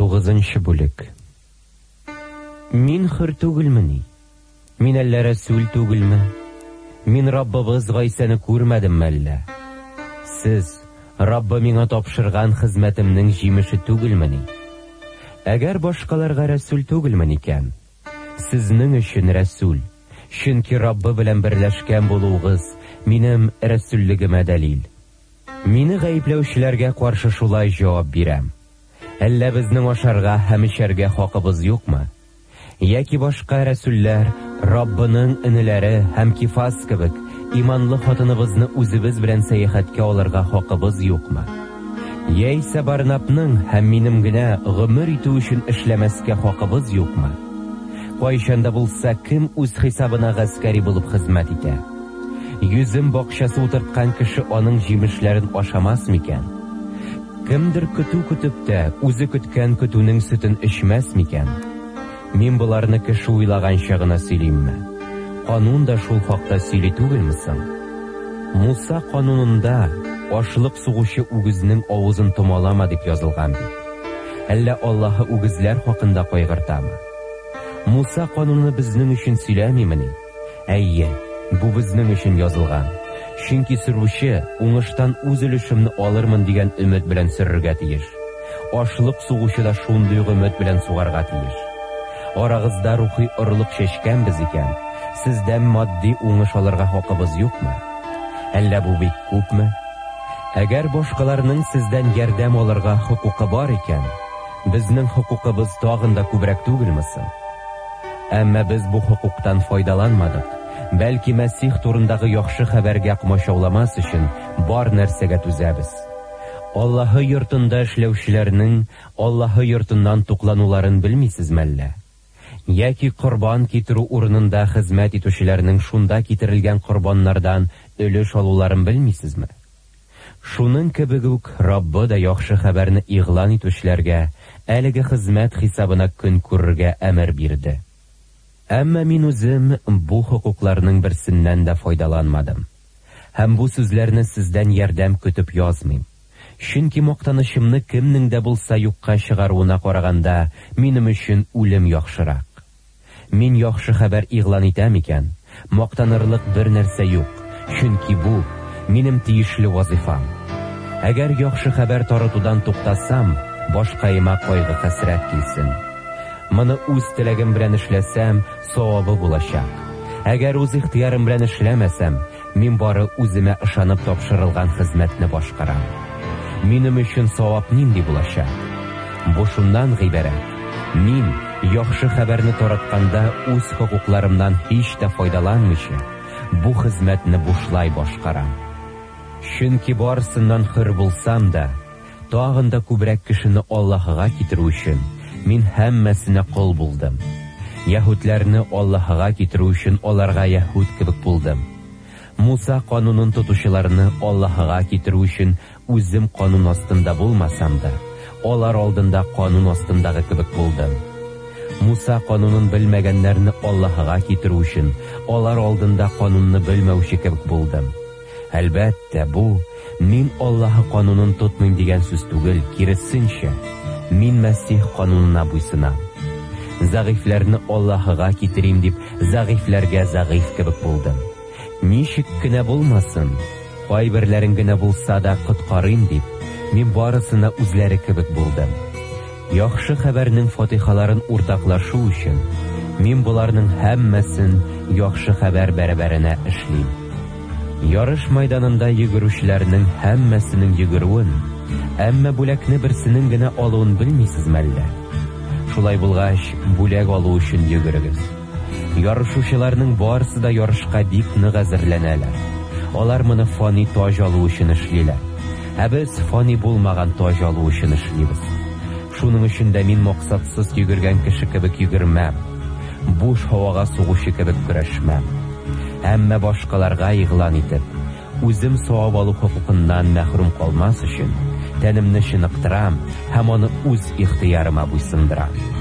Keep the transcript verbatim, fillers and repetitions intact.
Тугызынчы бүлек. Мин хөр түгелмени? Мин әллә рәсүл түгелме? Мин Раббыбыз Гайсаны күрмәдемме әллә? Сез Раббы миңа тапшырган хезмәтемнең җимеше түгелмени? Әгәр башкаларга рәсүл түгелмен икән, сезнең өчен рәсүл, чөнки Раббы белән берләшкән булуыгыз минем рәсүллегемә дәлил. Мине гаепләүчеләргә каршы шулай җавап бирәм. Әллә безнең ашарга һәм эчәргә хакыбыз юкмы? Яки башка рәсүлләр Раббының энеләре һәм Кифас кебек иманлы хатыныбызны үзебез белән сәяхәткә алырга хакыбыз юкмы? Яисә Барнапның һәм минем генә гомер итү өчен эшләмәскә хакыбыз юкмы? Кайчанда булса кем үз хисабына гаскәри булып хезмәт итә? Йөзем бакчасы утырткан кеше аның җимешләрен ашамас микән? Кемдер көтү көтүп тә үзе көткән көтүнең сөтен эчмәс микән? Мин буларны кеше уйлаганча гына сөйлимме? Канун да шул хакта сөйли түгелме соң? Муса канунында ашлык сугучы үгезнең авызын томалама дип язылган бит. Әллә Аллаһы үгезләр хакында кайгыртамы? Муса кануны безнең өчен сөйләмимени? Әйе, бу безнең өчен язылган. Чөнки сөрүче уңыштан үз өлешемне алырмын дигән өмет белән сөрергә тиеш. Ашлык сугучы да шундый өмет белән сугарга тиеш. Арагызда рухи орлык чәчкәнбез икән, сездән матди уңыш алырга хакыбыз юкмы? Әллә бу бик күпме? Әгәр башкаларның сездән ярдәм алырга хокукы бар икән, безнең хокукыбыз тагын да күбрәк түгелме соң? Әмма без бу хокуктан файдаланмадык. Бәлки Мәсих турындагы яхшы хәбәргә кумачауламас өчен бар нәрсәгә түзәбез. Аллаһы йортында эшләүчеләрнең Аллаһы йортыннан туклануларын белмисезме әллә? Яки корбан китерү урынында хезмәт итүчеләрнең шунда китерелгән корбаннардан өлеш алуларын белмисезме? Шуның кебек үк Раббы да яхшы хәбәрне игълан итүчеләргә әлеге хезмәт хисабына көн күрергә әмер бирде. Әмма мин үзем бу хокукларның берсеннән дә файдаланмадым. Һәм бу сүзләрне сездән ярдәм көтеп язмыйм. Чөнки мактанышымны кемнең дә булса юкка чыгаруына караганда минем өчен үлем яхшырак. Мин яхшы хәбәр игълан итәм икән, мактанырлык бер нәрсә юк, чөнки бу минем тиешле вазифам. Әгәр яхшы хәбәр таратудан туктасам, башкаема кайгы хәсрәт килсен. Моны үз теләгем белән эшләсәм, савабы булачак. Әгәр үз ихтыярым белән эшләмәсәм, мин бары үземә ышанып тапшырылган хезмәтне башкарам. Минем өчен савап нинди булачак? Бу шуннан гыйбарәт. Мин яхшы хәбәрне таратканда үз хокукларымнан һич тә файдаланмыйча, бу хезмәтне бушлай башкарам. Чөнки барысыннан хөр булсам да, тагын да күбрәк кешене Аллаһыга китерү өчен мин һәммәсенә кол булдым. Яһүдләрне Аллаһыга китерү өчен аларга яһүд кебек булдым. Муса канунын тотучыларны Аллаһыга китерү өчен үзем канун астында булмасам да, алар алдында канун астындагы кебек булдым. Муса канунын белмәгәннәрне Аллаһыга китерү өчен алар алдында канунны белмәүче кебек булдым. Әлбәттә, бу мин Аллаһы канунын тотмыйм дигән сүз түгел, киресенчә, мин Мәсих канунына буйсынам. Зәгыйфләрне Аллаһыга китерим дип, зәгыйфләргә зәгыйф кебек булдым. Ничек кенә булмасын, кайберләрен генә булса да коткарыйм дип, мин барысына үзләре кебек булдым. Яхшы хәбәрнең фатихаларын уртаклашу өчен мин буларның һәммәсен яхшы хәбәр бәрабәренә эшлим. Ярыш майданында йөгерүчеләрнең һәммәсенең йөгерүен, әмма бүләкне берсенең генә алуын белмисезме әллә? Шулай булгач, бүләк алу өчен йөгерегез. Ярышучыларның барысы да ярышка бик нык әзерләнәләр. Алар моны фани таж алу өчен эшлиләр. Ә без фани булмаган таж алу өчен эшлибез. Шуның өчен дә мин максатсыз йөгергән кеше кебек йөгермәм. Буш һавага сугучы кебек көрәшмәм. Әмма башкаларга игълан итеп, үзем савап алу хокукыннан мәхрүм калмас өчен тәнемне чыныктырам һәм аны үз ихтыярыма буйсындырам.